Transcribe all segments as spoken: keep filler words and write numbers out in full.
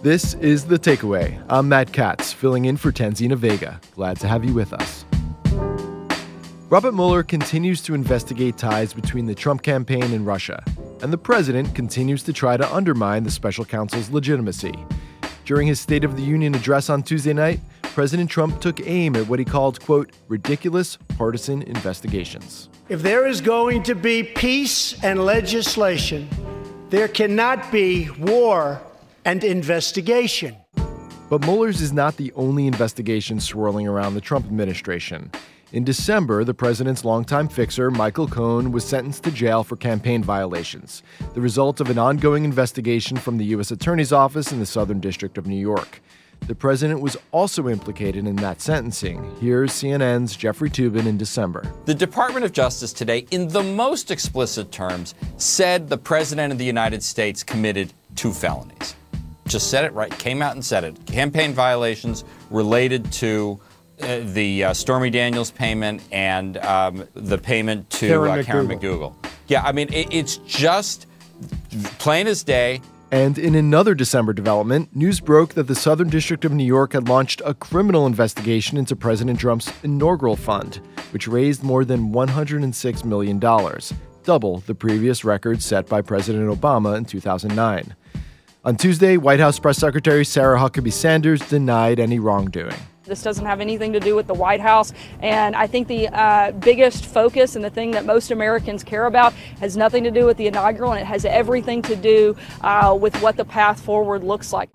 This is The Takeaway. I'm Matt Katz, filling in for Tanzina Vega. Glad to have you with us. Robert Mueller continues to investigate ties between the Trump campaign and Russia, and the president continues to try to undermine the special counsel's legitimacy. During his State of the Union address on Tuesday night, President Trump took aim at what he called, quote, ridiculous partisan investigations. If there is going to be peace and legislation, there cannot be war and investigation. But Mueller's is not the only investigation swirling around the Trump administration. In December, the president's longtime fixer, Michael Cohen, was sentenced to jail for campaign violations, the result of an ongoing investigation from the U S Attorney's Office in the Southern District of New York. The president was also implicated in that sentencing. Here's C N N's Jeffrey Toobin in December. The Department of Justice today, in the most explicit terms, said the president of the United States committed two felonies. Just said it right, came out and said it. Campaign violations related to uh, the uh, Stormy Daniels payment and um, the payment to Karen, uh, Karen McDougal. Yeah, I mean, it, it's just plain as day. And in another December development, news broke that the Southern District of New York had launched a criminal investigation into President Trump's inaugural fund, which raised more than one hundred six million dollars, double the previous record set by President Obama in two thousand nine. On Tuesday, White House Press Secretary Sarah Huckabee Sanders denied any wrongdoing. This doesn't have anything to do with the White House, and I think the uh, biggest focus and the thing that most Americans care about has nothing to do with the inaugural, and it has everything to do uh, with what the path forward looks like.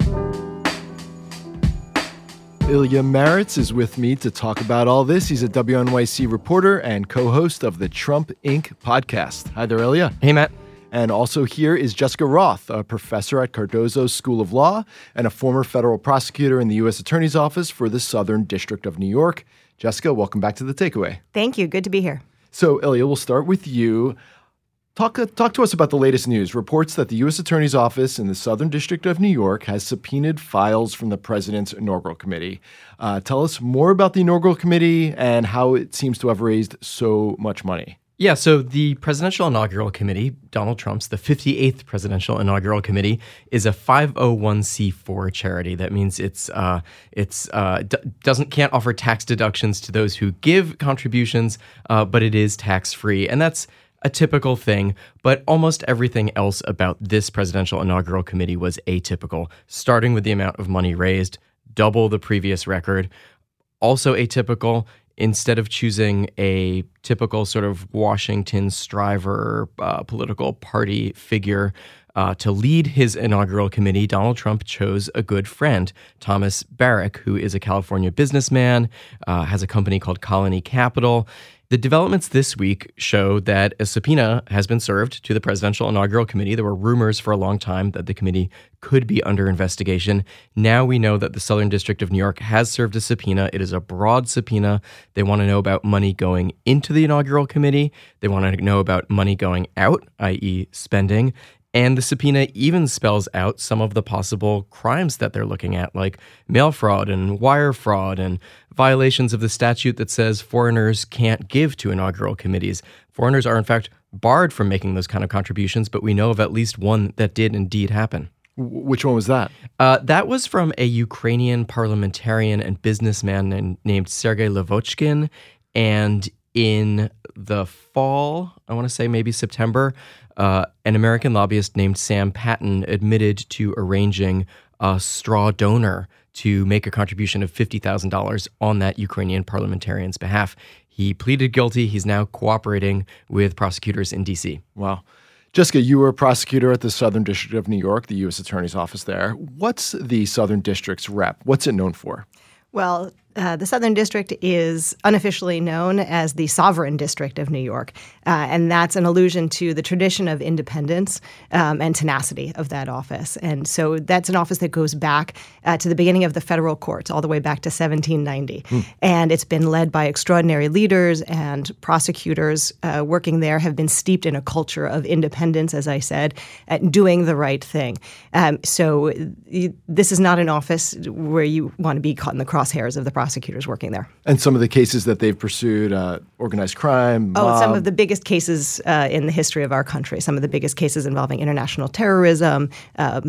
Ilya Marritz is with me to talk about all this. He's a W N Y C reporter and co-host of the Trump Incorporated podcast. Hi there, Ilya. Hey, Matt. And also here is Jessica Roth, a professor at Cardozo School of Law and a former federal prosecutor in the U S Attorney's Office for the Southern District of New York. Jessica, welcome back to The Takeaway. Thank you. Good to be here. So, Ilya, we'll start with you. Talk, uh, talk to us about the latest news. Reports that the U S Attorney's Office in the Southern District of New York has subpoenaed files from the president's inaugural committee. Uh, tell us more about the inaugural committee and how it seems to have raised so much money. Yeah, so the Presidential Inaugural Committee, Donald Trump's, the fifty-eighth Presidential Inaugural Committee, is a five oh one c four charity. That means it's uh, it's uh, d- doesn't can't offer tax deductions to those who give contributions, uh, but it is tax-free, and that's a typical thing. But almost everything else about this Presidential Inaugural Committee was atypical, starting with the amount of money raised, double the previous record. Also atypical. Instead of choosing a typical sort of Washington striver uh, political party figure uh, to lead his inaugural committee, Donald Trump chose a good friend, Thomas Barrack, who is a California businessman, uh, has a company called Colony Capital. The developments this week show that a subpoena has been served to the Presidential Inaugural Committee. There were rumors for a long time that the committee could be under investigation. Now we know that the Southern District of New York has served a subpoena. It is a broad subpoena. They want to know about money going into the inaugural committee. They want to know about money going out, that is spending. And the subpoena even spells out some of the possible crimes that they're looking at, like mail fraud and wire fraud and violations of the statute that says foreigners can't give to inaugural committees. Foreigners are, in fact, barred from making those kind of contributions, but we know of at least one that did indeed happen. Which one was that? Uh, that was from a Ukrainian parliamentarian and businessman named, named Sergei Lavochkin. And in the fall, I want to say maybe September, uh, an American lobbyist named Sam Patton admitted to arranging a straw donor to make a contribution of fifty thousand dollars on that Ukrainian parliamentarian's behalf. He pleaded guilty. He's now cooperating with prosecutors in D C. Wow. Jessica, you were a prosecutor at the Southern District of New York, the U S Attorney's Office there. What's the Southern District's rep? What's it known for? Well, uh, the Southern District is unofficially known as the Sovereign District of New York, uh, and that's an allusion to the tradition of independence um, and tenacity of that office. And so that's an office that goes back uh, to the beginning of the federal courts, all the way back to seventeen ninety. Hmm. And it's been led by extraordinary leaders, and prosecutors uh, working there have been steeped in a culture of independence, as I said, at doing the right thing. Um, so you, this is not an office where you want to be caught in the crosshairs of the prosecutors working there. And some of the cases that they've pursued, uh, organized crime, Oh, mob. some of the biggest cases uh, in the history of our country, some of the biggest cases involving international terrorism, um,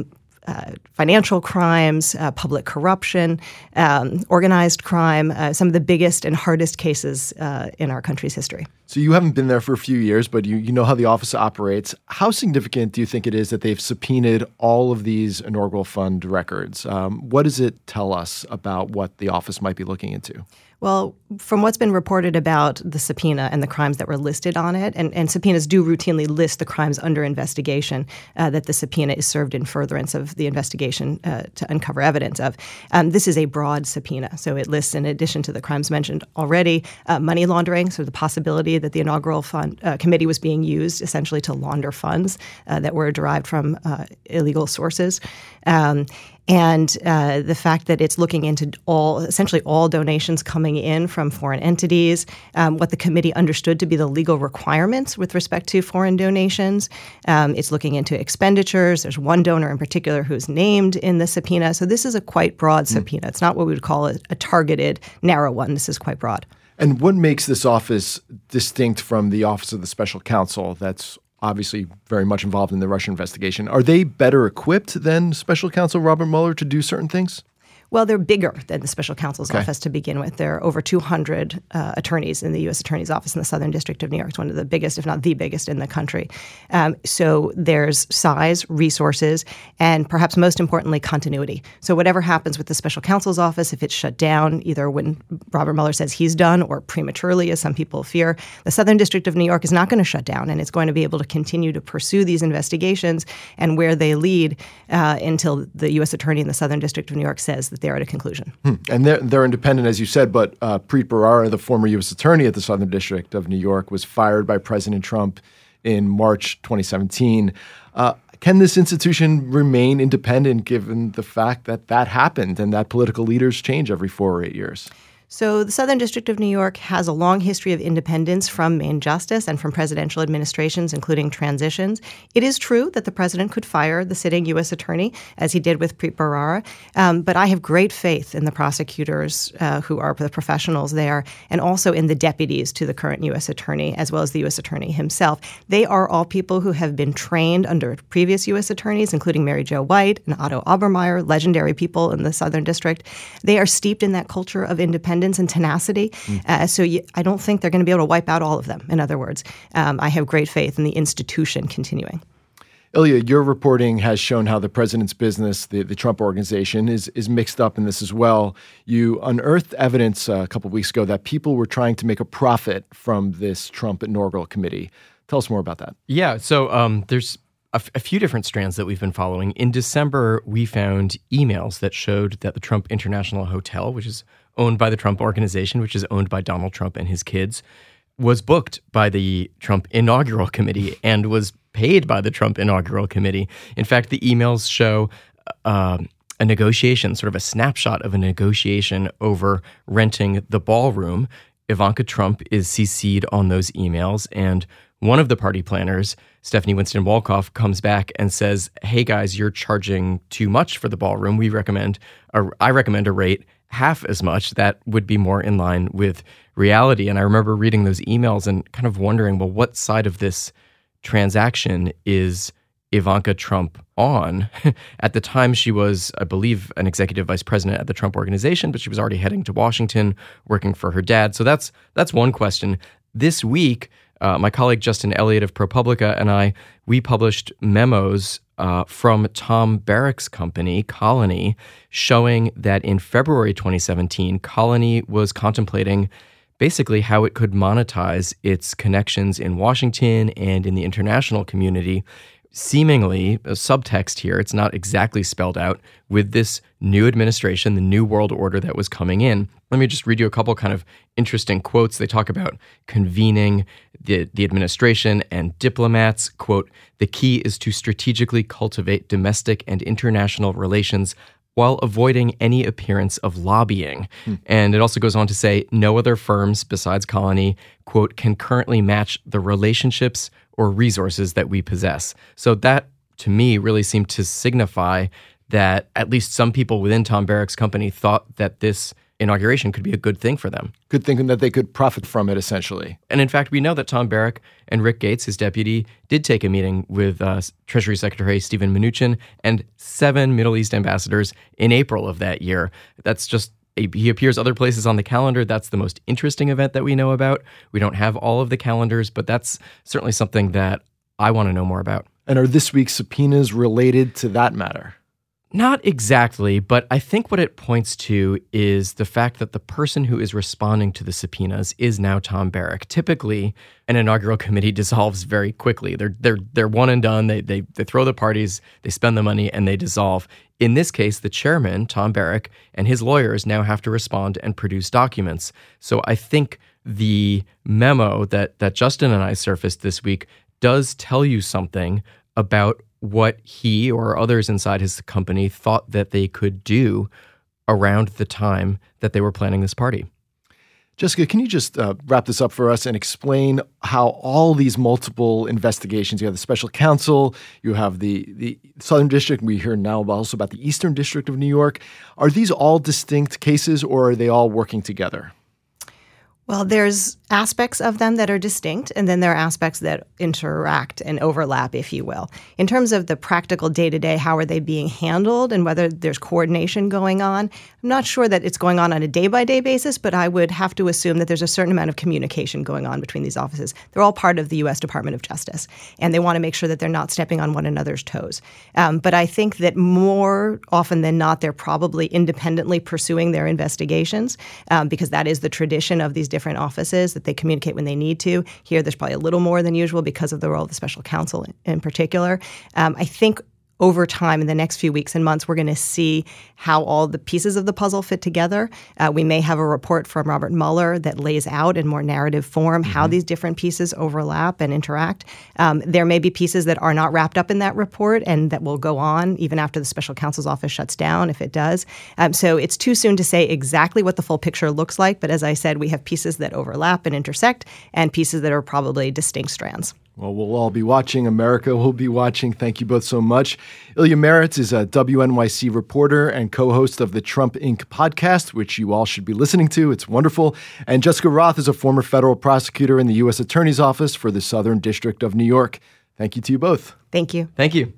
uh, financial crimes, uh, public corruption, um, organized crime, uh, some of the biggest and hardest cases uh, in our country's history. So you haven't been there for a few years, but you, you know how the office operates. How significant do you think it is that they've subpoenaed all of these inaugural fund records? Um, what does it tell us about what the office might be looking into? Well, from what's been reported about the subpoena and the crimes that were listed on it, and, and subpoenas do routinely list the crimes under investigation uh, that the subpoena is served in furtherance of the investigation uh, to uncover evidence of. Um, this is a broad subpoena. So it lists, in addition to the crimes mentioned already, uh, money laundering, so the possibility that the inaugural fund uh, committee was being used essentially to launder funds uh, that were derived from uh, illegal sources. Um, And uh, the fact that it's looking into all, essentially all donations coming in from foreign entities, um, what the committee understood to be the legal requirements with respect to foreign donations. Um, it's looking into expenditures. There's one donor in particular who's named in the subpoena. So this is a quite broad mm. subpoena. It's not what we would call a, a targeted, narrow one. This is quite broad. And what makes this office distinct from the Office of the Special Counsel that's obviously very much involved in the Russia investigation? Are they better equipped than Special Counsel Robert Mueller to do certain things? Well, they're bigger than the Special Counsel's okay. office to begin with. There are over two hundred uh, attorneys in the U S Attorney's Office in the Southern District of New York. It's one of the biggest, if not the biggest, in the country. Um, so there's size, resources, and perhaps most importantly, continuity. So whatever happens with the Special Counsel's office, if it's shut down, either when Robert Mueller says he's done or prematurely, as some people fear, the Southern District of New York is not going to shut down, and it's going to be able to continue to pursue these investigations and where they lead uh, until the U S Attorney in the Southern District of New York says that they're at a conclusion. Hmm. And they're, they're independent, as you said, but uh, Preet Bharara, the former U S attorney at the Southern District of New York, was fired by President Trump in March twenty seventeen. Uh, can this institution remain independent given the fact that that happened and that political leaders change every four or eight years? So the Southern District of New York has a long history of independence from Main Justice and from presidential administrations, including transitions. It is true that the president could fire the sitting U S attorney, as he did with Preet Bharara, um, but I have great faith in the prosecutors uh, who are the professionals there, and also in the deputies to the current U S attorney, as well as the U S attorney himself. They are all people who have been trained under previous U S attorneys, including Mary Jo White and Otto Obermeyer, legendary people in the Southern District. They are steeped in that culture of independence and tenacity. Mm. Uh, so you, I don't think they're going to be able to wipe out all of them. In other words, um, I have great faith in the institution continuing. Ilya, your reporting has shown how the president's business, the, the Trump Organization, is is mixed up in this as well. You unearthed evidence uh, a couple of weeks ago that people were trying to make a profit from this Trump inaugural committee. Tell us more about that. Yeah, so um, there's a, f- a few different strands that we've been following. In December, we found emails that showed that the Trump International Hotel, which is owned by the Trump Organization, which is owned by Donald Trump and his kids, was booked by the Trump Inaugural Committee and was paid by the Trump Inaugural Committee. In fact, the emails show uh, a negotiation, sort of a snapshot of a negotiation over renting the ballroom. Ivanka Trump is C C'd on those emails, and one of the party planners, Stephanie Winston Wolkoff, comes back and says, "Hey guys, you're charging too much for the ballroom. We recommend, a, I recommend a rate half as much that would be more in line with reality." And I remember reading those emails and kind of wondering, well, what side of this transaction is Ivanka Trump on? At the time, she was, I believe, an executive vice president at the Trump Organization, but she was already heading to Washington, working for her dad. So that's that's one question. This week, uh, my colleague Justin Elliott of ProPublica and I, we published memos Uh, from Tom Barrack's company, Colony, showing that in February twenty seventeen, Colony was contemplating basically how it could monetize its connections in Washington and in the international community. Seemingly, a subtext here, it's not exactly spelled out, with this new administration, the new world order that was coming in. Let me just read you a couple kind of interesting quotes. They talk about convening the, the administration and diplomats. Quote, "The key is to strategically cultivate domestic and international relations while avoiding any appearance of lobbying." Hmm. And it also goes on to say, "No other firms besides Colony, quote, can currently match the relationships or resources that we possess." So that, to me, really seemed to signify that at least some people within Tom Barrack's company thought that this inauguration could be a good thing for them. Good thinking that they could profit from it, essentially. And in fact, we know that Tom Barrack and Rick Gates, his deputy, did take a meeting with uh, Treasury Secretary Steven Mnuchin and seven Middle East ambassadors in April of that year. That's just He appears other places on the calendar. That's the most interesting event that we know about. We don't have all of the calendars, but that's certainly something that I want to know more about. And are this week's subpoenas related to that matter? Not exactly, but I think what it points to is the fact that the person who is responding to the subpoenas is now Tom Barrack. Typically, an inaugural committee dissolves very quickly. They're they're they're one and done. They they they throw the parties, they spend the money, and they dissolve. In this case, the chairman, Tom Barrack, and his lawyers now have to respond and produce documents. So I think the memo that that Justin and I surfaced this week does tell you something about what he or others inside his company thought that they could do around the time that they were planning this party. Jessica, can you just uh, wrap this up for us and explain how all these multiple investigations, you have the special counsel, you have the, the Southern District, we hear now also about the Eastern District of New York. Are these all distinct cases or are they all working together? Well, there's aspects of them that are distinct, and then there are aspects that interact and overlap, if you will. In terms of the practical day-to-day, how are they being handled and whether there's coordination going on, I'm not sure that it's going on on a day-by-day basis, but I would have to assume that there's a certain amount of communication going on between these offices. They're all part of the U S Department of Justice, and they want to make sure that they're not stepping on one another's toes. Um, but I think that more often than not, they're probably independently pursuing their investigations um, because that is the tradition of these different offices, that they communicate when they need to. Here, there's probably a little more than usual because of the role of the special counsel in particular. Um, I think over time, in the next few weeks and months, we're going to see how all the pieces of the puzzle fit together. Uh, we may have a report from Robert Mueller that lays out in more narrative form mm-hmm. how these different pieces overlap and interact. Um, there may be pieces that are not wrapped up in that report and that will go on even after the special counsel's office shuts down, if it does. Um, so it's too soon to say exactly what the full picture looks like. But as I said, we have pieces that overlap and intersect and pieces that are probably distinct strands. Well, we'll all be watching. America will be watching. Thank you both so much. Ilya Marritz is a W N Y C reporter and co-host of the Trump Incorporated podcast, which you all should be listening to. It's wonderful. And Jessica Roth is a former federal prosecutor in the U S Attorney's Office for the Southern District of New York. Thank you to you both. Thank you. Thank you.